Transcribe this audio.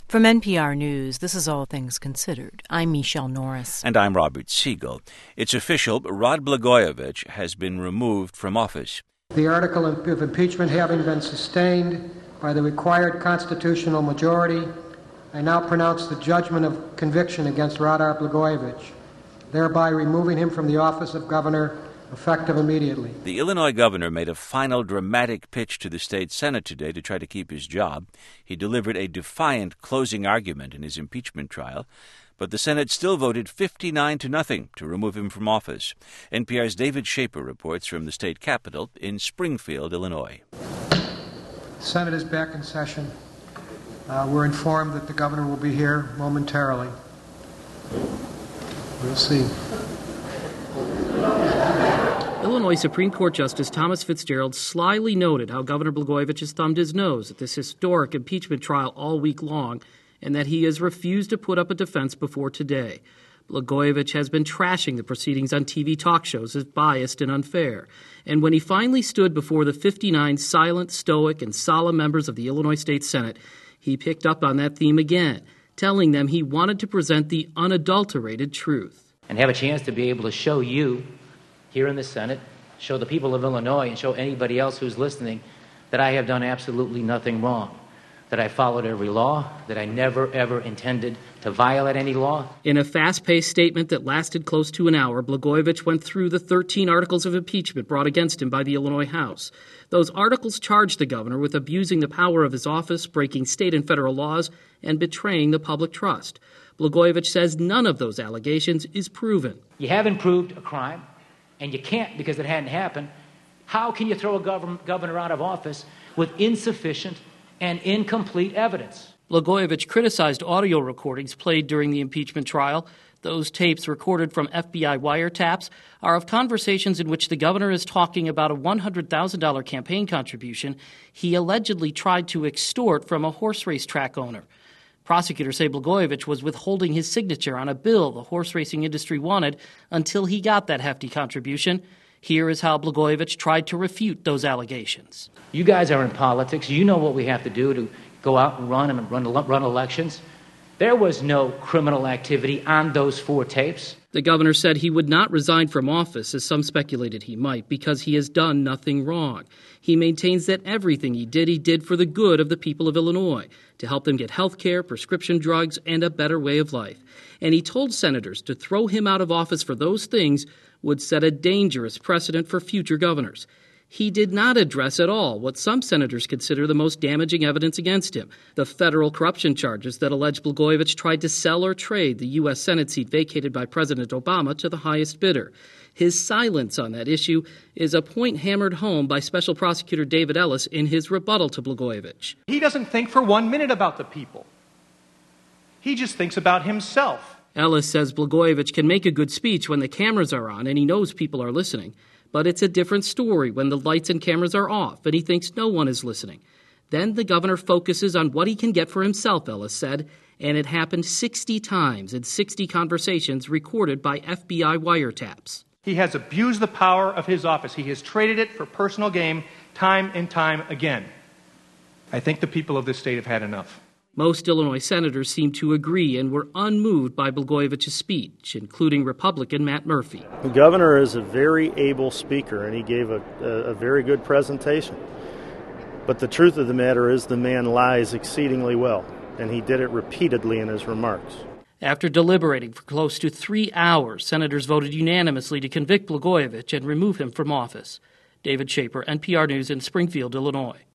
From NPR News, this is All Things Considered. I'm Michelle Norris. And I'm Robert Siegel. It's official, Rod Blagojevich has been removed from office. The article of impeachment having been sustained by the required constitutional majority, I now pronounce the judgment of conviction against Rod R. Blagojevich, thereby removing him from the office of governor, effective immediately. The Illinois governor made a final dramatic pitch to the state Senate today to try to keep his job. He delivered a defiant closing argument in his impeachment trial, but the Senate still voted 59-0 to remove him from office. NPR's David Schaper reports from the state capitol in Springfield, Illinois. The Senate is back in session. We're informed that the governor will be here momentarily. We'll see. Illinois Supreme Court Justice Thomas Fitzgerald slyly noted how Governor Blagojevich has thumbed his nose at this historic impeachment trial all week long, and that he has refused to put up a defense before today. Blagojevich has been trashing the proceedings on TV talk shows as biased and unfair. And when he finally stood before the 59 silent, stoic, and solemn members of the Illinois State Senate, he picked up on that theme again, telling them he wanted to present the unadulterated truth. And have a chance to be able to show you here in the Senate, show the people of Illinois, and show anybody else who's listening that I have done absolutely nothing wrong, that I followed every law, that I never, ever intended to violate any law. In a fast-paced statement that lasted close to an hour, Blagojevich went through the 13 articles of impeachment brought against him by the Illinois House. Those articles charged the governor with abusing the power of his office, breaking state and federal laws, and betraying the public trust. Blagojevich says none of those allegations is proven. You haven't proved a crime, and you can't because it hadn't happened. How can you throw a governor out of office with insufficient and incomplete evidence? Blagojevich criticized audio recordings played during the impeachment trial. Those tapes, recorded from FBI wiretaps, are of conversations in which the governor is talking about a $100,000 campaign contribution he allegedly tried to extort from a horse race track owner. Prosecutors say Blagojevich was withholding his signature on a bill the horse racing industry wanted until he got that hefty contribution. Here is how Blagojevich tried to refute those allegations. You guys are in politics. You know what we have to do to go out and run elections. There was no criminal activity on those 4 tapes. The governor said he would not resign from office, as some speculated he might, because he has done nothing wrong. He maintains that everything he did for the good of the people of Illinois, to help them get health care, prescription drugs, and a better way of life. And he told senators to throw him out of office for those things would set a dangerous precedent for future governors. He did not address at all what some senators consider the most damaging evidence against him, the federal corruption charges that allege Blagojevich tried to sell or trade the U.S. Senate seat vacated by President Obama to the highest bidder. His silence on that issue is a point hammered home by Special Prosecutor David Ellis in his rebuttal to Blagojevich. He doesn't think for 1 minute about the people. He just thinks about himself. Ellis says Blagojevich can make a good speech when the cameras are on and he knows people are listening. But it's a different story when the lights and cameras are off and he thinks no one is listening. Then the governor focuses on what he can get for himself, Ellis said, and it happened 60 times in 60 conversations recorded by FBI wiretaps. He has abused the power of his office. He has traded it for personal gain time and time again. I think the people of this state have had enough. Most Illinois senators seemed to agree and were unmoved by Blagojevich's speech, including Republican Matt Murphy. The governor is a very able speaker, and he gave a very good presentation. But the truth of the matter is the man lies exceedingly well, and he did it repeatedly in his remarks. After deliberating for close to 3 hours, senators voted unanimously to convict Blagojevich and remove him from office. David Schaper, NPR News in Springfield, Illinois.